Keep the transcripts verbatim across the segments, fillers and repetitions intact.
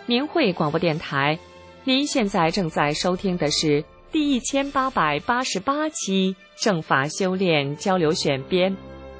明慧广播电台。您现在正在收听的是第一千八百八十八期正法修炼交流选编，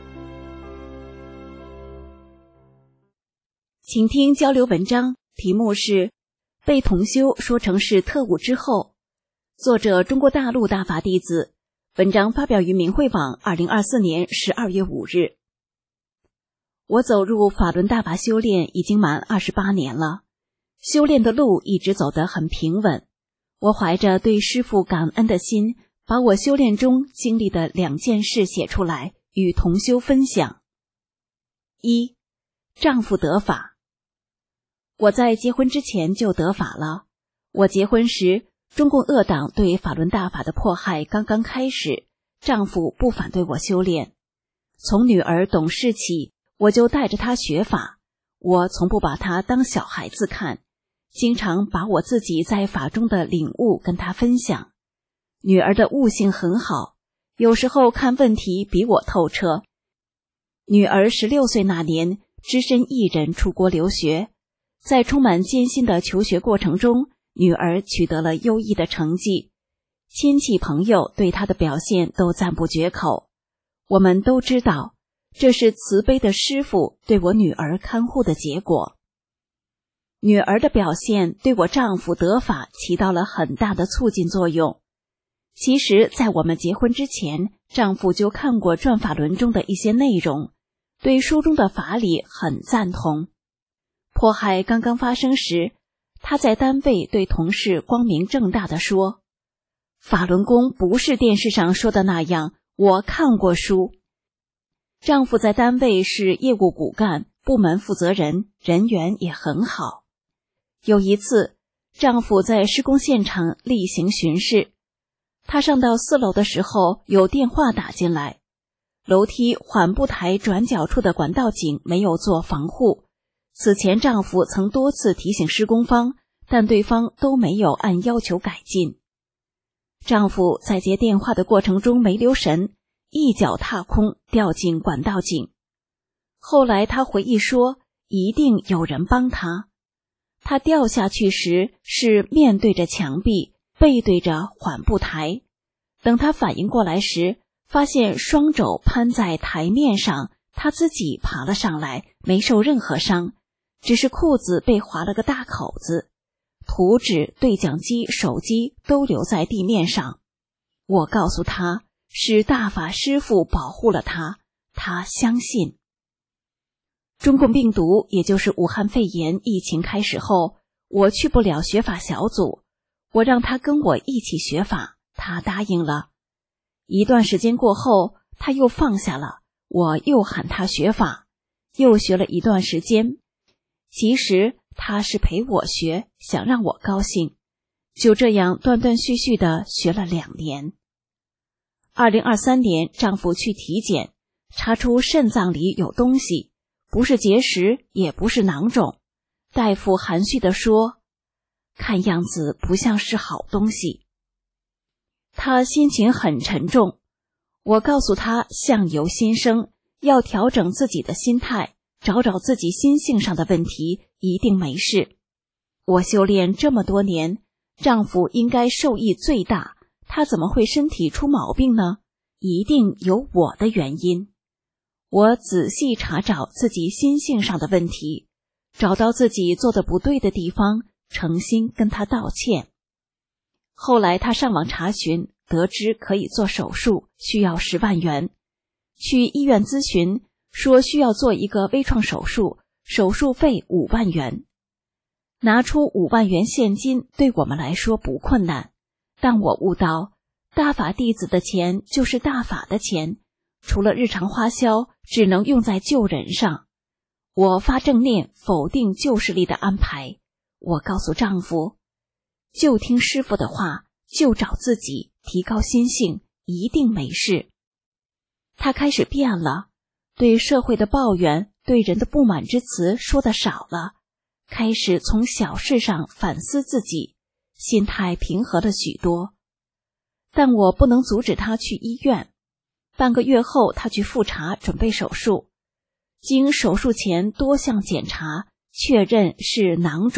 请听交流文章，题目是被同修说成是特务之后，作者中国大陆大法弟子，文章发表于明慧网二零二四年十二月五日。我走入法轮大法修炼已经满二十八年了，修炼的路一直走得很平稳。我怀着对师父感恩的心，把我修炼中经历的两件事写出来，与同修分享。一、丈夫得法。我在结婚之前就得法了。我结婚时，中共恶党对法轮大法的迫害刚刚开始，丈夫不反对我修炼。从女儿懂事起，我就带着她学法，我从不把她当小孩子看，经常把我自己在法中的领悟跟她分享。女儿的悟性很好，有时候看问题比我透彻。女儿十六岁那年，只身一人出国留学，在充满艰辛的求学过程中，女儿取得了优异的成绩，亲戚朋友对她的表现都赞不绝口。我们都知道，这是慈悲的师父对我女儿看护的结果。女儿的表现对我丈夫得法起到了很大的促进作用。其实在我们结婚之前，丈夫就看过转法轮中的一些内容，对书中的法理很赞同。迫害刚刚发生时，他在单位对同事光明正大地说，法轮功不是电视上说的那样，我看过书。丈夫在单位是业务骨干，部门负责人，人缘也很好。有一次，丈夫在施工现场例行巡视，他上到四楼的时候，有电话打进来。楼梯缓步台转角处的管道井没有做防护，此前丈夫曾多次提醒施工方，但对方都没有按要求改进。丈夫在接电话的过程中没留神，一脚踏空掉进管道井。后来他回忆说，一定有人帮他。他掉下去时是面对着墙壁，背对着缓步台。等他反应过来时，发现双肘攀在台面上，他自己爬了上来，没受任何伤，只是裤子被划了个大口子，图纸、对讲机、手机都留在地面上。我告诉他，是大法师父保护了他，他相信。中共病毒，也就是武汉肺炎疫情开始后，我去不了学法小组，我让他跟我一起学法，他答应了。一段时间过后，他又放下了，我又喊他学法，又学了一段时间。其实他是陪我学，想让我高兴。就这样断断续续的学了两年。二零二三年，丈夫去体检，查出肾脏里有东西，不是结石，也不是囊肿。大夫含蓄地说，看样子不像是好东西。他心情很沉重，我告诉他相由心生，要调整自己的心态，找找自己心性上的问题，一定没事。我修炼这么多年，丈夫应该受益最大，他怎么会身体出毛病呢？一定有我的原因。我仔细查找自己心性上的问题，找到自己做的不对的地方，诚心跟他道歉。后来他上网查询，得知可以做手术，需要十万元。去医院咨询，说需要做一个微创手术，手术费五万元。拿出五万元现金对我们来说不困难，但我悟到，大法弟子的钱就是大法的钱，除了日常花销，只能用在救人上。我发正念，否定旧势力的安排。我告诉丈夫，就听师父的话，就找自己，提高心性，一定没事。他开始变了，对社会的抱怨，对人的不满之词说得少了，开始从小事上反思自己，心态平和了许多。但我不能阻止他去医院。半个月后，他去复查，准备手术。经手术前多项检查，确认是囊肿，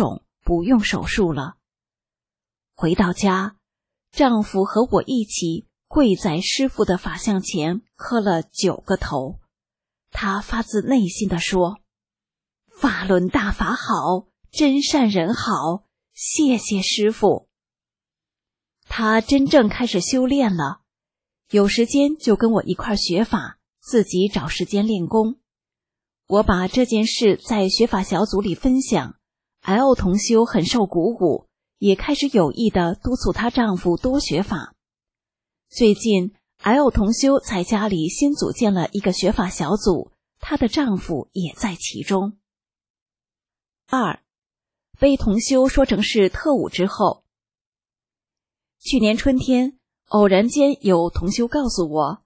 不用手术了。回到家，丈夫和我一起跪在师父的法像前磕了九个头。他发自内心地说：法轮大法好，真善人好，谢谢师父。他真正开始修炼了，有时间就跟我一块学法，自己找时间练功。我把这件事在学法小组里分享， L 同修很受鼓舞，也开始有意地督促她丈夫多学法。最近 L 同修在家里新组建了一个学法小组，她的丈夫也在其中。二，被同修说成是特务之后。去年春天，偶然间有同修告诉我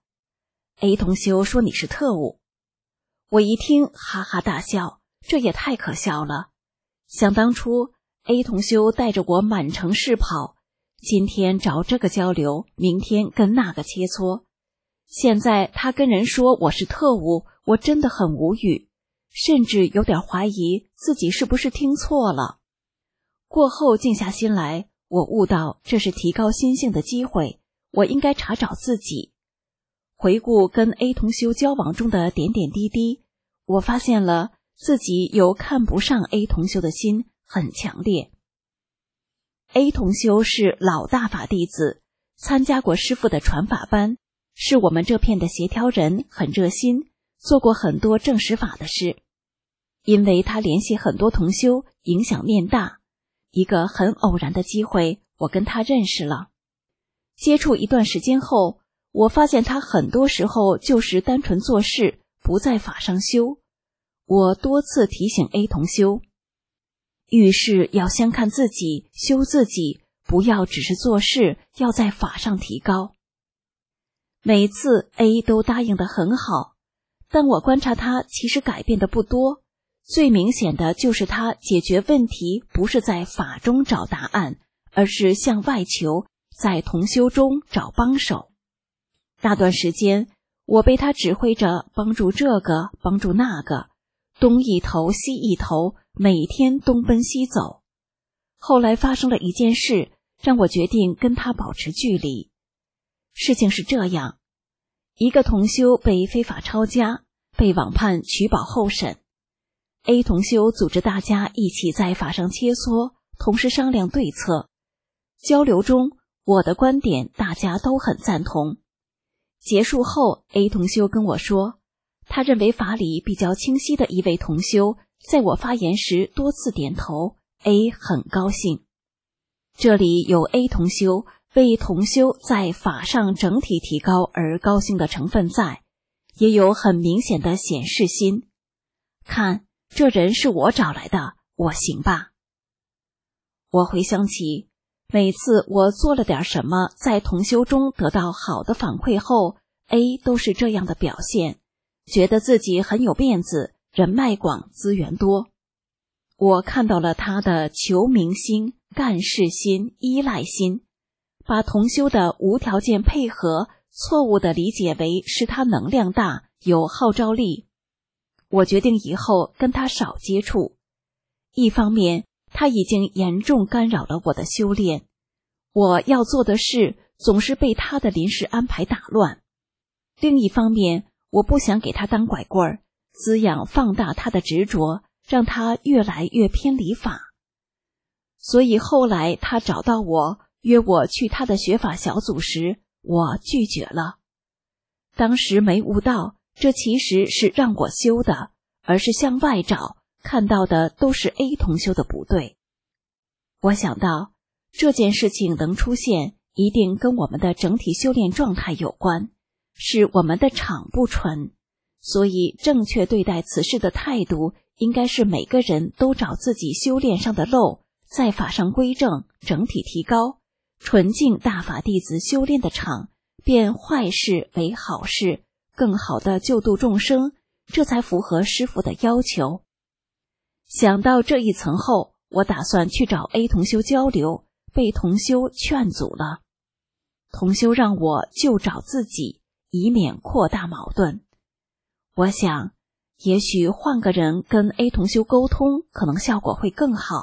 A 同修说你是特务。我一听哈哈大笑，这也太可笑了。想当初 A 同修带着我满城市跑，今天找这个交流，明天跟那个切磋，现在他跟人说我是特务，我真的很无语，甚至有点怀疑自己是不是听错了。过后静下心来，我悟到这是提高心性的机会，我应该查找自己。回顾跟 A 同修交往中的点点滴滴，我发现了自己有看不上 A 同修的心很强烈。A 同修是老大法弟子，参加过师父的传法班，是我们这片的协调人，很热心，做过很多证实法的事。因为他联系很多同修，影响面大，一个很偶然的机会，我跟他认识了。接触一段时间后，我发现他很多时候就是单纯做事，不在法上修。我多次提醒 A 同修，遇事要先看自己，修自己，不要只是做事，要在法上提高。每次 A 都答应得很好，但我观察他其实改变的不多，最明显的就是他解决问题不是在法中找答案，而是向外求，在同修中找帮手。那段时间，我被他指挥着帮助这个，帮助那个，东一头西一头，每天东奔西走。后来发生了一件事，让我决定跟他保持距离。事情是这样，一个同修被非法抄家，被网判取保候审。A 同修组织大家一起在法上切磋，同时商量对策。交流中，我的观点大家都很赞同。结束后 A 同修跟我说，他认为法理比较清晰的一位同修，在我发言时多次点头， A 很高兴。这里有 A 同修为同修在法上整体提高而高兴的成分在，也有很明显的显示心。看，这人是我找来的，我行吧。我回想起每次我做了点什么，在同修中得到好的反馈后， A 都是这样的表现，觉得自己很有面子，人脉广，资源多。我看到了他的求名心、干事心、依赖心，把同修的无条件配合错误地理解为是他能量大，有号召力。我决定以后跟他少接触。一方面，他已经严重干扰了我的修炼，我要做的事总是被他的临时安排打乱。另一方面，我不想给他当拐棍儿，滋养放大他的执着，让他越来越偏离法。所以后来他找到我，约我去他的学法小组时，我拒绝了。当时没悟到，这其实是让我修的，而是向外找，看到的都是 A 同修的不对。我想到这件事情能出现，一定跟我们的整体修炼状态有关，是我们的场不纯，所以正确对待此事的态度，应该是每个人都找自己修炼上的漏，在法上归正，整体提高，纯净大法弟子修炼的场，变坏事为好事，更好的救度众生，这才符合师父的要求。想到这一层后，我打算去找 A 同修交流，被同修劝阻了。同修让我就找自己，以免扩大矛盾。我想，也许换个人跟 A 同修沟通，可能效果会更好，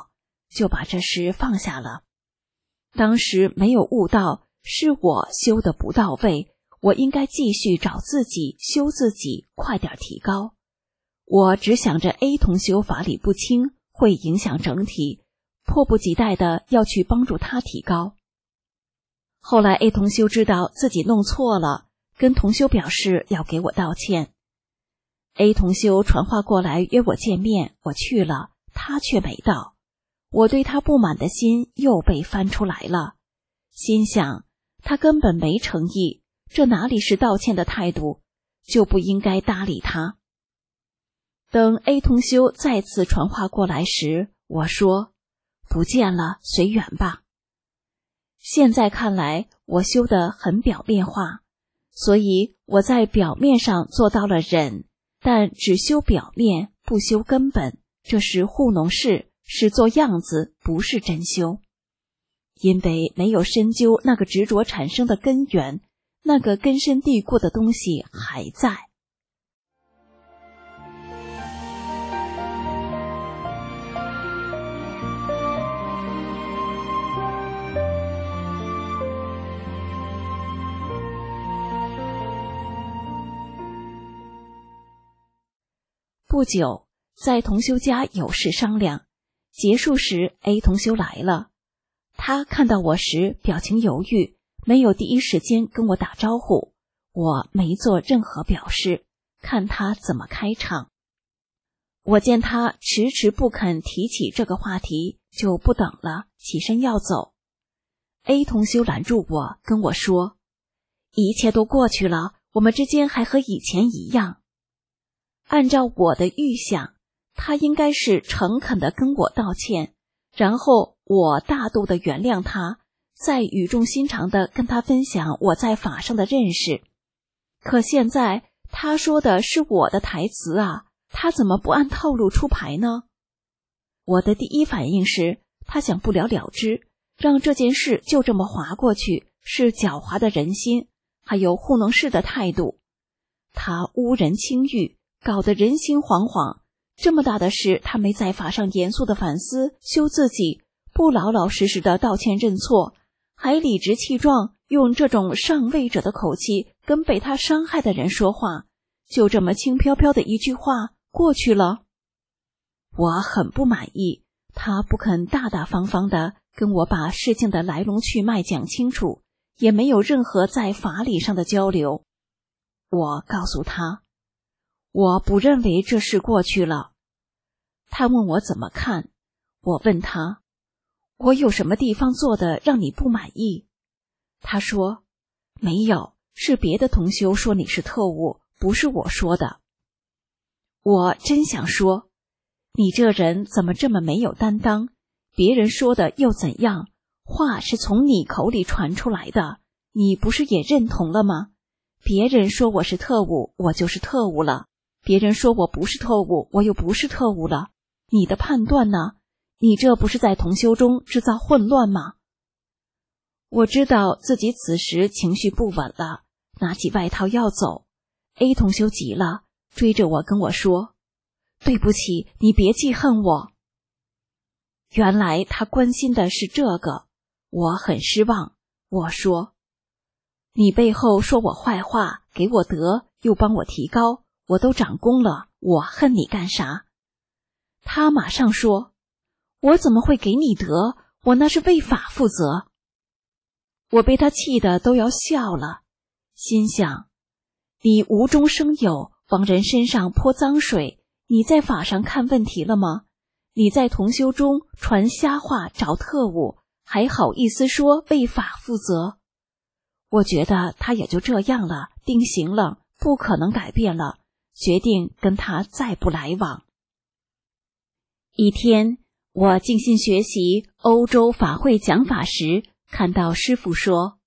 就把这事放下了。当时没有悟到是我修得不到位，我应该继续找自己修自己，快点提高。我只想着 A 同修法理不清，会影响整体，迫不及待的要去帮助他提高。后来 A 同修知道自己弄错了，跟同修表示要给我道歉。A 同修传话过来约我见面，我去了，他却没到。我对他不满的心又被翻出来了，心想他根本没诚意，这哪里是道歉的态度，就不应该搭理他。等 A 同修再次传话过来时，我说不见了，随缘吧。现在看来我修得很表面化，所以我在表面上做到了忍，但只修表面不修根本，这是糊弄事，是做样子，不是真修。因为没有深究那个执着产生的根源，那个根深蒂固的东西还在。不久，在同修家有事商量，结束时 A 同修来了。他看到我时表情犹豫，没有第一时间跟我打招呼，我没做任何表示，看他怎么开场。我见他迟迟不肯提起这个话题，就不等了，起身要走。A 同修拦住我，跟我说，一切都过去了，我们之间还和以前一样。按照我的预想，他应该是诚恳地跟我道歉，然后我大度地原谅他，再语重心长地跟他分享我在法上的认识。可现在他说的是我的台词啊，他怎么不按套路出牌呢？我的第一反应是，他想不了了之，让这件事就这么划过去，是狡猾的人心，还有糊弄事的态度。他污人清誉，搞得人心惶惶，这么大的事他没在法上严肃的反思修自己，不老老实实的道歉认错，还理直气壮用这种上位者的口气跟被他伤害的人说话，就这么轻飘飘的一句话过去了。我很不满意，他不肯大大方方的跟我把事情的来龙去脉讲清楚，也没有任何在法理上的交流。我告诉他，我不认为这事过去了。他问我怎么看，我问他，我有什么地方做的让你不满意？他说，没有，是别的同修说你是特务，不是我说的。我真想说，你这人怎么这么没有担当？别人说的又怎样？话是从你口里传出来的，你不是也认同了吗？别人说我是特务，我就是特务了。别人说我不是特务，我又不是特务了。你的判断呢？你这不是在同修中制造混乱吗？我知道自己此时情绪不稳了，拿起外套要走。A 同修急了，追着我跟我说，对不起，你别记恨我。原来他关心的是这个，我很失望。我说，你背后说我坏话，给我德，又帮我提高，我都长功了，我恨你干啥？他马上说，我怎么会给你德？我那是为法负责。我被他气得都要笑了，心想，你无中生有，往人身上泼脏水，你在法上看问题了吗？你在同修中传瞎话找特务，还好意思说为法负责？我觉得他也就这样了，定型了，不可能改变了，决定跟他再不来往。一天，我静心学习欧洲法会讲法时，看到师父说，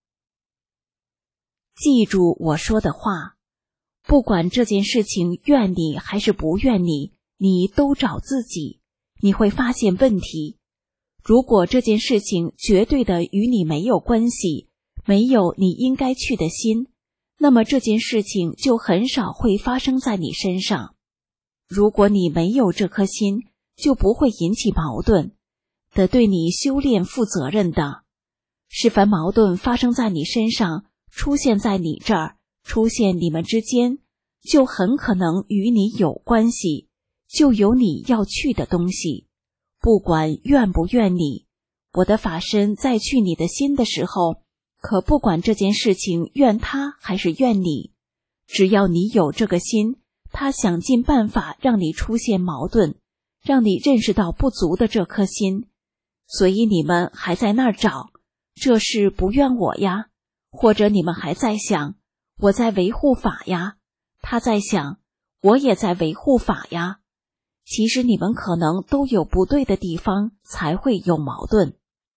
记住我说的话，不管这件事情怨你还是不怨你，你都找自己，你会发现问题。如果这件事情绝对的与你没有关系，没有你应该去的心，那么这件事情就很少会发生在你身上。如果你没有这颗心，就不会引起矛盾。 得对你修炼负责任的。是凡矛盾发生在你身上，出现在你这儿，出现你们之间，就很可能与你有关系，就有你要去的东西。不管怨不怨你，我的法身在去你的心的时候，可不管这件事情怨他还是怨你，只要你有这个心，他想尽办法让你出现矛盾，让你认识到不足的这颗心。所以你们还在那儿找，这事不怨我呀，或者你们还在想，我在维护法呀，他在想，我也在维护法呀。其实你们可能都有不对的地方，才会有矛盾。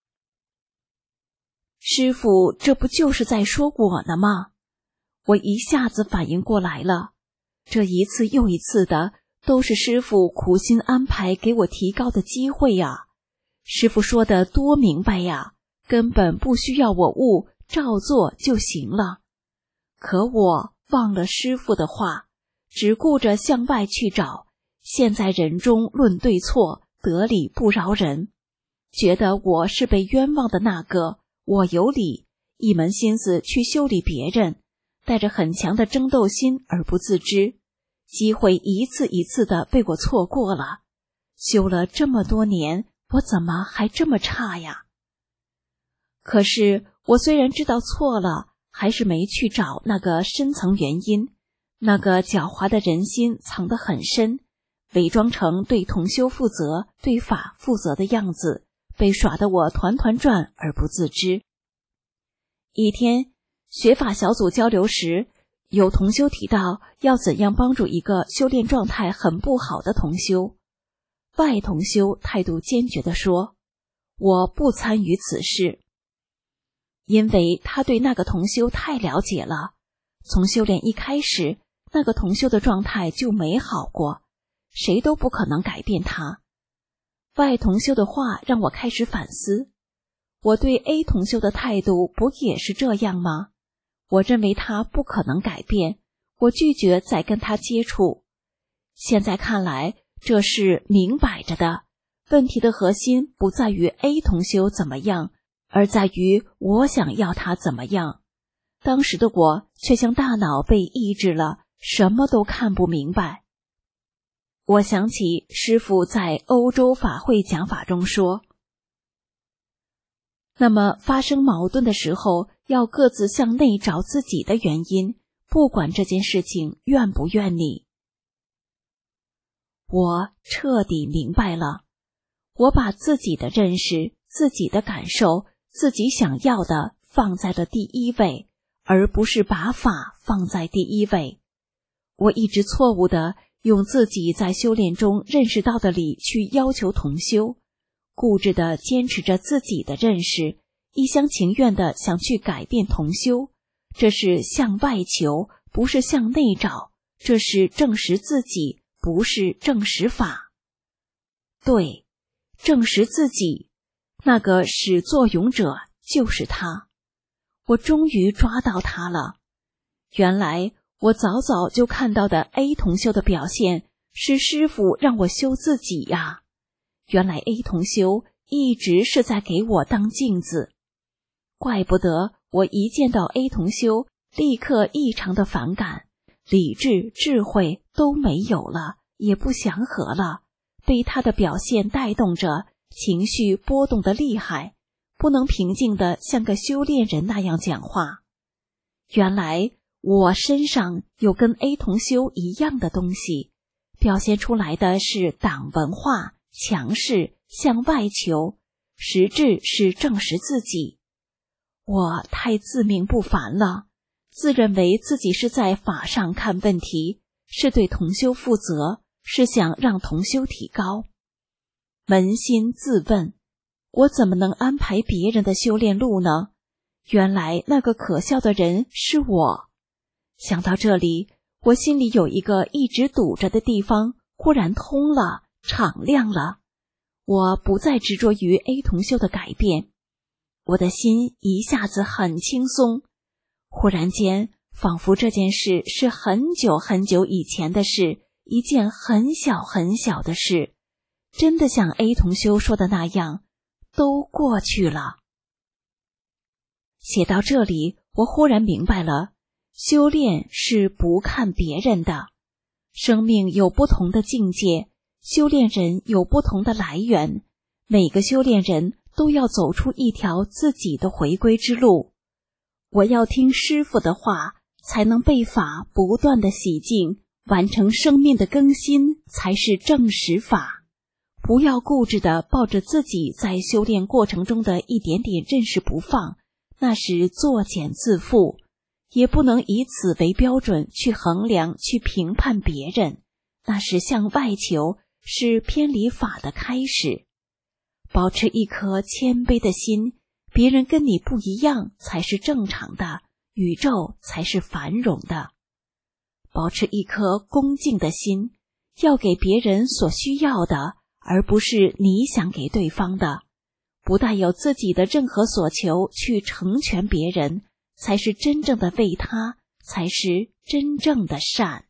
师父，这不就是在说我呢吗？我一下子反应过来了，这一次又一次的，都是师父苦心安排给我提高的机会呀。师父说的多明白呀，根本不需要我悟，照做就行了。可我忘了师父的话，只顾着向外去找，现在人中论对错，得理不饶人，觉得我是被冤枉的那个，我有理，一门心思去修理别人，带着很强的争斗心而不自知，机会一次一次的被我错过了。修了这么多年，我怎么还这么差呀？可是我虽然知道错了，还是没去找那个深层原因。那个狡猾的人心藏得很深，伪装成对同修负责、对法负责的样子，被耍得我团团转而不自知。一天学法小组交流时，有同修提到要怎样帮助一个修炼状态很不好的同修。外同修态度坚决地说，我不参与此事。因为他对那个同修太了解了，从修炼一开始，那个同修的状态就没好过，谁都不可能改变他。外同修的话让我开始反思，我对 A 同修的态度不也是这样吗？我认为他不可能改变，我拒绝再跟他接触。现在看来，这是明摆着的，问题的核心不在于 A 同修怎么样，而在于我想要他怎么样。当时的我却像大脑被抑制了，什么都看不明白。我想起师父在欧洲法会讲法中说，那么发生矛盾的时候，要各自向内找自己的原因，不管这件事情怨不怨你。我彻底明白了，我把自己的认识、自己的感受、自己想要的放在了第一位，而不是把法放在第一位。我一直错误地用自己在修炼中认识到的理去要求同修，固执地坚持着自己的认识，一厢情愿地想去改变同修，这是向外求，不是向内找，这是证实自己，不是证实法。对，证实自己，那个始作俑者就是他。我终于抓到他了。原来我早早就看到的 A 同修的表现，是师父让我修自己呀。原来 A 同修一直是在给我当镜子。怪不得我一见到 A 同修，立刻异常的反感，理智、智慧都没有了，也不祥和了，被他的表现带动着，情绪波动得厉害，不能平静的像个修炼人那样讲话。原来我身上有跟 A 同修一样的东西，表现出来的是党文化、强势、向外求，实质是证实自己。我太自命不凡了，自认为自己是在法上看问题，是对同修负责，是想让同修提高。扪心自问，我怎么能安排别人的修炼路呢？原来那个可笑的人是我。想到这里，我心里有一个一直堵着的地方忽然通了，敞亮了。我不再执着于 A 同修的改变，我的心一下子很轻松。忽然间，仿佛这件事是很久很久以前的事，一件很小很小的事。真的像 A 同修说的那样， 都过去了。写到这里，我忽然明白了，修炼是不看别人的。生命有不同的境界，修炼人有不同的来源，每个修炼人都要走出一条自己的回归之路。我要听师父的话，才能被法不断的洗净，完成生命的更新，才是正实法。不要固执地抱着自己在修炼过程中的一点点认识不放，那是作茧自缚，也不能以此为标准去衡量、去评判别人，那是向外求，是偏离法的开始。保持一颗谦卑的心，别人跟你不一样才是正常的，宇宙才是繁荣的。保持一颗恭敬的心，要给别人所需要的，而不是你想给对方的。不带有自己的任何所求去成全别人，才是真正的为他，才是真正的善。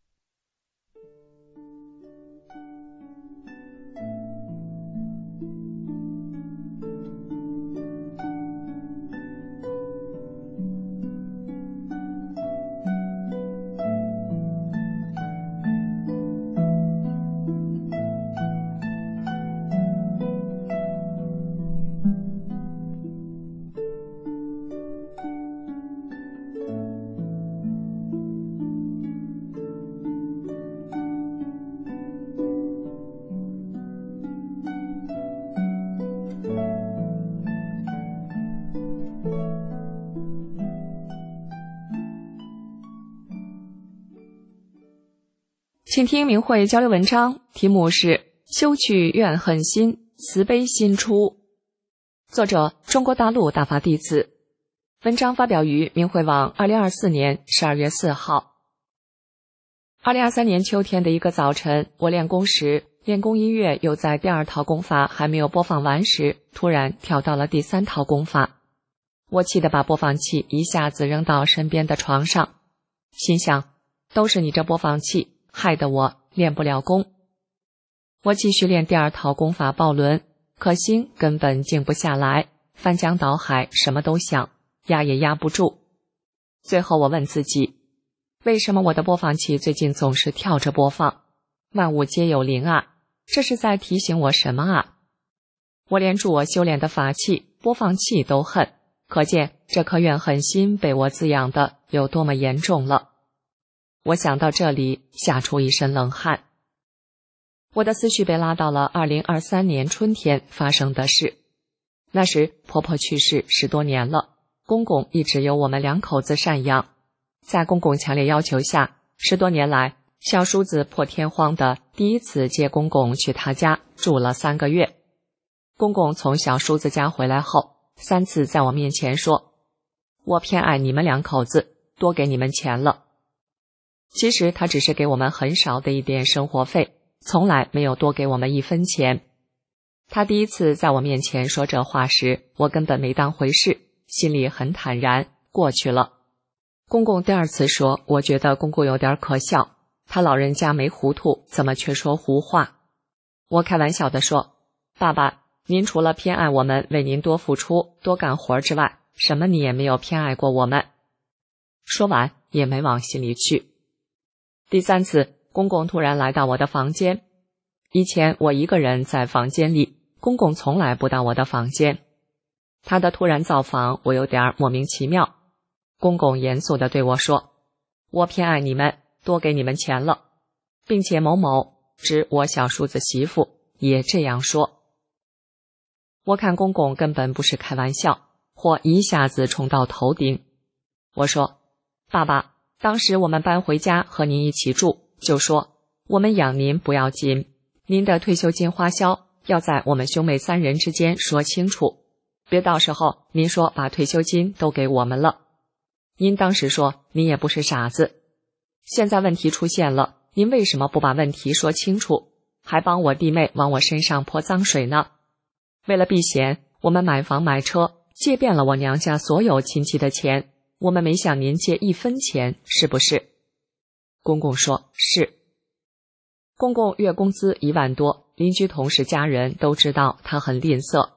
请听明慧交流文章，题目是修去怨恨心，慈悲心出。作者中国大陆大法弟子。文章发表于明慧网二零二四年十二月四号。二零二三年秋天的一个早晨，我练功时，练功音乐又在第二套功法还没有播放完时，突然跳到了第三套功法。我气得把播放器一下子扔到身边的床上，心想，都是你这播放器害得我练不了功。我继续练第二套功法抱轮，可心根本静不下来，翻江倒海，什么都想，压也压不住。最后我问自己，为什么我的播放器最近总是跳着播放？万物皆有灵啊，这是在提醒我什么啊？我连助我修炼的法器、播放器都恨，可见这颗怨恨心被我滋养的有多么严重了。我想到这里，吓出一身冷汗。我的思绪被拉到了二零二三年春天发生的事。那时婆婆去世十多年了，公公一直由我们两口子赡养。在公公强烈要求下，十多年来，小叔子破天荒的第一次接公公去他家住了三个月。公公从小叔子家回来后，三次在我面前说，我偏爱你们两口子，多给你们钱了。其实他只是给我们很少的一点生活费，从来没有多给我们一分钱。他第一次在我面前说这话时，我根本没当回事，心里很坦然，过去了。公公第二次说，我觉得公公有点可笑，他老人家没糊涂，怎么却说胡话？我开玩笑地说，爸爸，您除了偏爱我们为您多付出、多干活之外，什么你也没有偏爱过我们。说完也没往心里去。第三次，公公突然来到我的房间。以前我一个人在房间里，公公从来不到我的房间。他的突然造访，我有点莫名其妙。公公严肃地对我说，我偏爱你们，多给你们钱了，并且某某指我小叔子媳妇也这样说。我看公公根本不是开玩笑，火一下子冲到头顶。我说，爸爸，当时我们搬回家和您一起住，就说我们养您不要紧，您的退休金花销要在我们兄妹三人之间说清楚，别到时候您说把退休金都给我们了。您当时说您也不是傻子，现在问题出现了，您为什么不把问题说清楚，还帮我弟妹往我身上泼脏水呢？为了避嫌，我们买房买车，借遍了我娘家所有亲戚的钱，我们没向您借一分钱，是不是？公公说，是。公公月工资一万多，邻居同事家人都知道他很吝啬。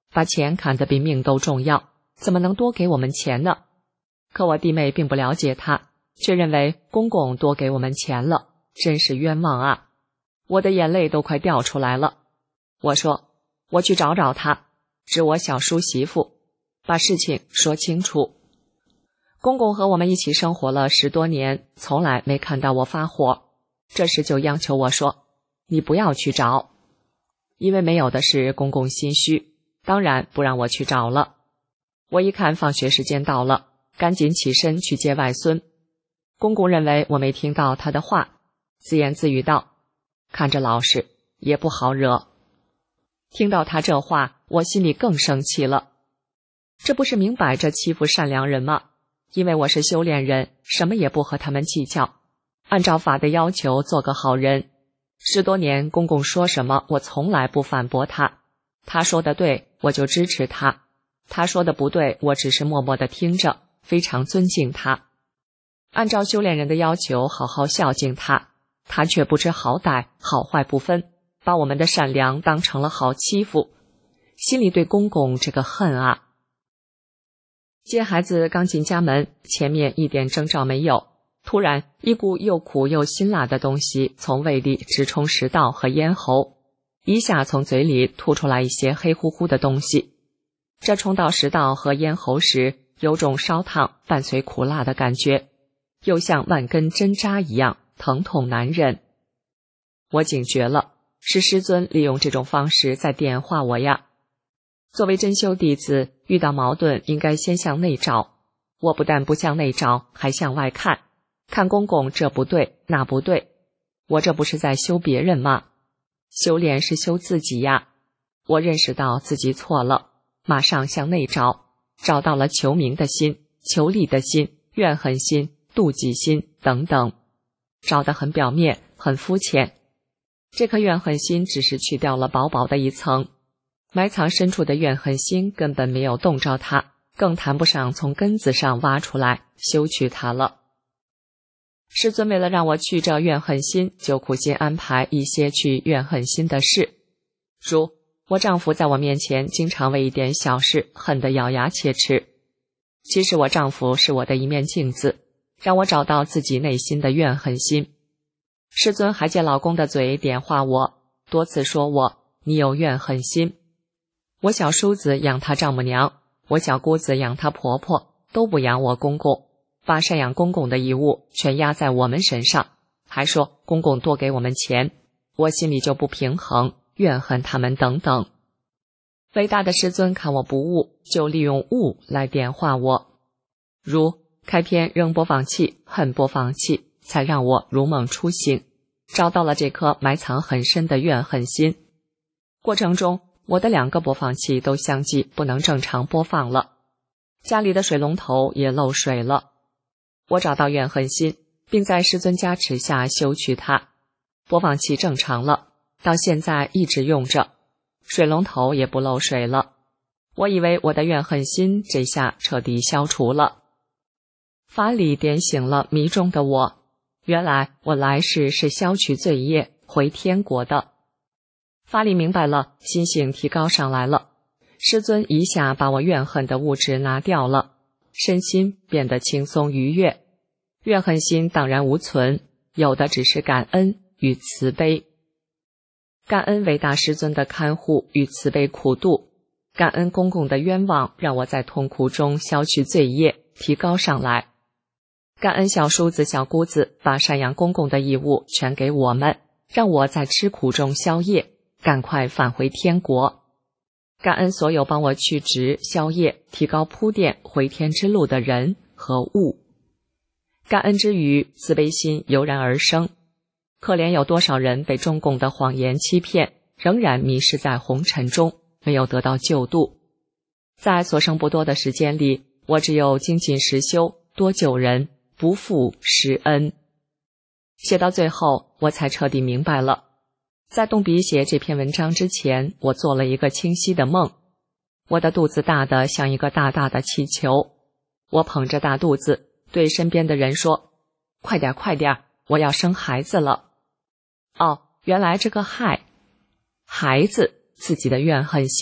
把钱看得比命都重要，怎么能多给我们钱呢？可我弟妹并不了解他，却认为公公多给我们钱了，真是冤枉啊！我的眼泪都快掉出来了。我说，我去找找他，指我小叔媳妇，把事情说清楚。公公和我们一起生活了十多年，从来没看到我发火，这时就央求我说，你不要去找。因为没有的事，公公心虚，当然不让我去找了。我一看放学时间到了，赶紧起身去接外孙。公公认为我没听到他的话，自言自语道，看着老实，也不好惹。听到他这话，我心里更生气了。这不是明摆着欺负善良人吗？因为我是修炼人，什么也不和他们计较，按照法的要求做个好人。十多年，公公说什么，我从来不反驳他。他说的对，我就支持他；他说的不对，我只是默默地听着，非常尊敬他。按照修炼人的要求，好好孝敬他，他却不知好歹，好坏不分，把我们的善良当成了好欺负，心里对公公这个恨啊！接孩子刚进家门，前面一点征兆没有，突然一股又苦又辛辣的东西从胃里直冲食道和咽喉，一下从嘴里吐出来一些黑乎乎的东西。这冲到食道和咽喉时，有种烧烫伴随苦辣的感觉，又像万根针扎一样，疼痛难忍。我警觉了，是师尊利用这种方式在点化我呀。作为真修弟子，遇到矛盾应该先向内找，我不但不向内找，还向外看，看公公这不对那不对，我这不是在修别人吗？修炼是修自己呀。我认识到自己错了，马上向内找，找到了求名的心、求利的心、怨恨心、妒忌心等等，找得很表面，很肤浅。这颗怨恨心只是去掉了薄薄的一层，埋藏深处的怨恨心根本没有动着它，更谈不上从根子上挖出来修去它了。师尊为了让我去这怨恨心，就苦心安排一些去怨恨心的事，如我丈夫在我面前经常为一点小事恨得咬牙切齿。其实我丈夫是我的一面镜子，让我找到自己内心的怨恨心。师尊还借老公的嘴点化我，多次说我你有怨恨心。我小叔子养他丈母娘，我小姑子养他婆婆，都不养我公公，把赡养公公的义务全压在我们身上，还说公公多给我们钱，我心里就不平衡，怨恨他们等等。伟大的师尊看我不悟，就利用悟来点化我，如开篇扔播放器，恨播放器，才让我如梦初醒，找到了这颗埋藏很深的怨恨心。过程中，我的两个播放器都相继不能正常播放了，家里的水龙头也漏水了。我找到怨恨心，并在师尊加持下修去它，播放器正常了，到现在一直用着，水龙头也不漏水了。我以为我的怨恨心这下彻底消除了。法理点醒了迷中的我，原来我来世是消去罪业回天国的。法理明白了，心性提高上来了，师尊一下把我怨恨的物质拿掉了，身心变得轻松愉悦，怨恨心荡然无存，有的只是感恩与慈悲。感恩伟大师尊的看护与慈悲苦度，感恩公公的冤枉让我在痛苦中消去罪业，提高上来。感恩小叔子小姑子把赡养公公的义务全给我们，让我在吃苦中消业，赶快返回天国。感恩所有帮我去职消业提高铺垫回天之路的人和物。感恩之余，慈悲心油然而生。可怜有多少人被中共的谎言欺骗，仍然迷失在红尘中，没有得到救度。在所剩不多的时间里，我只有精进实修，多救人，不负师恩。写到最后，我才彻底明白了。在动笔写这篇文章之前，我做了一个清晰的梦。我的肚子大得像一个大大的气球，我捧着大肚子，对身边的人说：快点快点，我要生孩子了。哦，原来这个害孩子自己的怨恨心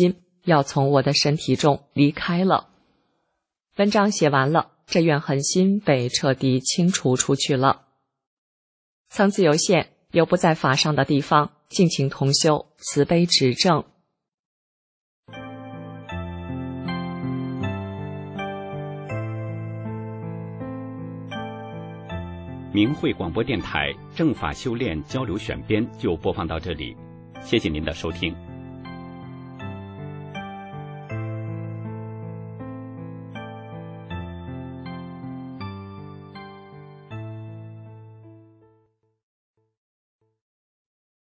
要从我的身体中离开了。文章写完了，这怨恨心被彻底清除出去了。层次有限，有不在法上的地方，敬请同修慈悲指正。 明慧广播电台正法修炼交流选编就播放到这里，谢谢您的收听。